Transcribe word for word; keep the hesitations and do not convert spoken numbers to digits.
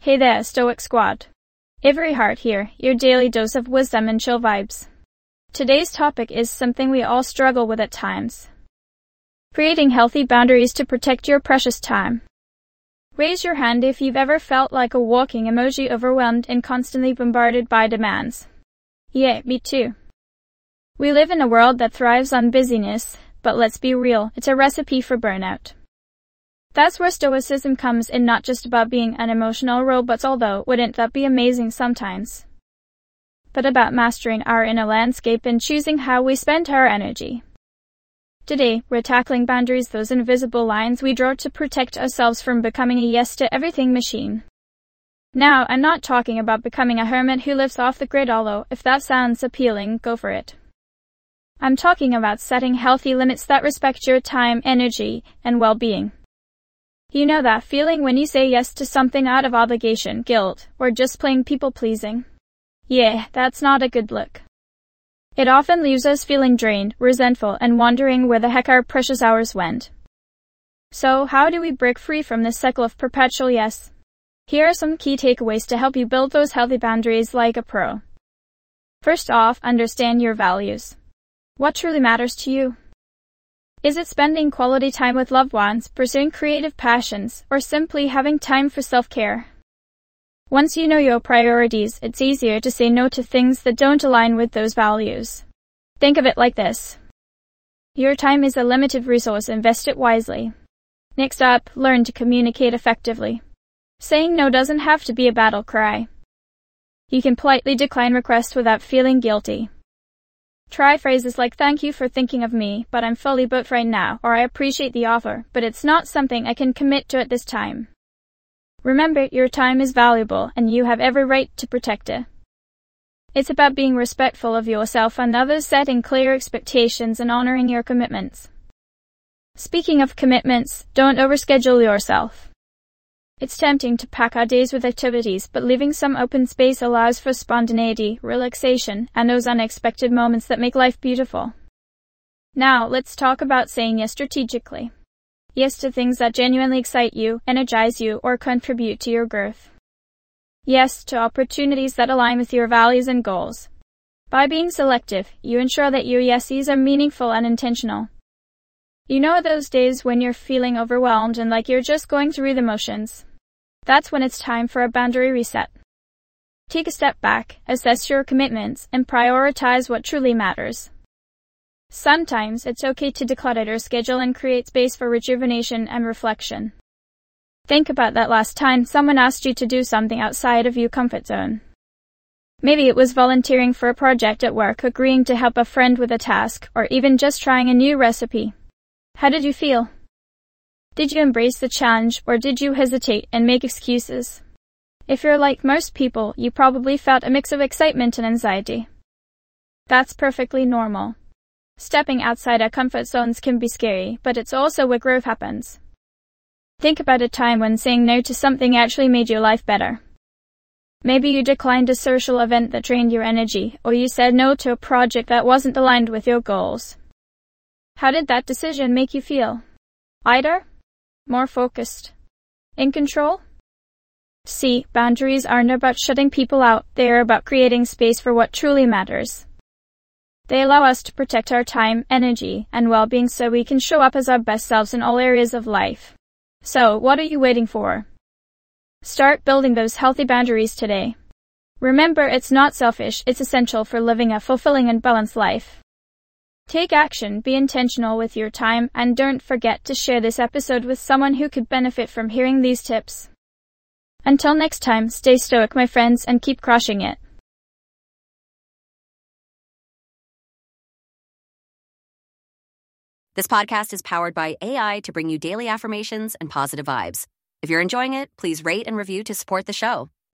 Hey there, Stoic Squad. Avery Hart here, your daily dose of wisdom and chill vibes. Today's topic is something we all struggle with at times. Creating healthy boundaries to protect your precious time. Raise your hand if you've ever felt like a walking emoji, overwhelmed and constantly bombarded by demands. Yeah, me too. We live in a world that thrives on busyness, but let's be real, it's a recipe for burnout. That's where Stoicism comes in, not just about being an emotional robot, although wouldn't that be amazing sometimes, but about mastering our inner landscape and choosing how we spend our energy. Today, we're tackling boundaries, those invisible lines we draw to protect ourselves from becoming a yes-to-everything machine. Now, I'm not talking about becoming a hermit who lives off the grid, although if that sounds appealing, go for it. I'm talking about setting healthy limits that respect your time, energy, and well-being. You know that feeling when you say yes to something out of obligation, guilt, or just plain people-pleasing? Yeah, that's not a good look. It often leaves us feeling drained, resentful, and wondering where the heck our precious hours went. So, how do we break free from this cycle of perpetual yes? Here are some key takeaways to help you build those healthy boundaries like a pro. First off, understand your values. What truly matters to you? Is it spending quality time with loved ones, pursuing creative passions, or simply having time for self-care? Once you know your priorities, it's easier to say no to things that don't align with those values. Think of it like this. Your time is a limited resource, invest it wisely. Next up, learn to communicate effectively. Saying no doesn't have to be a battle cry. You can politely decline requests without feeling guilty. Try phrases like, "Thank you for thinking of me, but I'm fully booked right now," or "I appreciate the offer, but it's not something I can commit to at this time." Remember, your time is valuable, and you have every right to protect it. It's about being respectful of yourself and others, setting clear expectations and honoring your commitments. Speaking of commitments, don't overschedule yourself. It's tempting to pack our days with activities, but leaving some open space allows for spontaneity, relaxation, and those unexpected moments that make life beautiful. Now, let's talk about saying yes strategically. Yes to things that genuinely excite you, energize you, or contribute to your growth. Yes to opportunities that align with your values and goals. By being selective, you ensure that your yeses are meaningful and intentional. You know those days when you're feeling overwhelmed and like you're just going through the motions? That's when it's time for a boundary reset. Take a step back, assess your commitments, and prioritize what truly matters. Sometimes it's okay to declutter your schedule and create space for rejuvenation and reflection. Think about that last time someone asked you to do something outside of your comfort zone. Maybe it was volunteering for a project at work, agreeing to help a friend with a task, or even just trying a new recipe. How did you feel? Did you embrace the challenge, or did you hesitate and make excuses? If you're like most people, you probably felt a mix of excitement and anxiety. That's perfectly normal. Stepping outside our comfort zones can be scary, but it's also where growth happens. Think about a time when saying no to something actually made your life better. Maybe you declined a social event that drained your energy, or you said no to a project that wasn't aligned with your goals. How did that decision make you feel? Lighter? More focused? In control? See, boundaries aren't about shutting people out, they are about creating space for what truly matters. They allow us to protect our time, energy, and well-being so we can show up as our best selves in all areas of life. So, what are you waiting for? Start building those healthy boundaries today. Remember, it's not selfish, it's essential for living a fulfilling and balanced life. Take action, be intentional with your time, and don't forget to share this episode with someone who could benefit from hearing these tips. Until next time, stay stoic, my friends, and keep crushing it. This podcast is powered by A I to bring you daily affirmations and positive vibes. If you're enjoying it, please rate and review to support the show.